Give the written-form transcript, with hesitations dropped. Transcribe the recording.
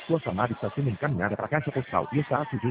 Sua chamada está sendo encaminhada para a caixa postal e está sujeita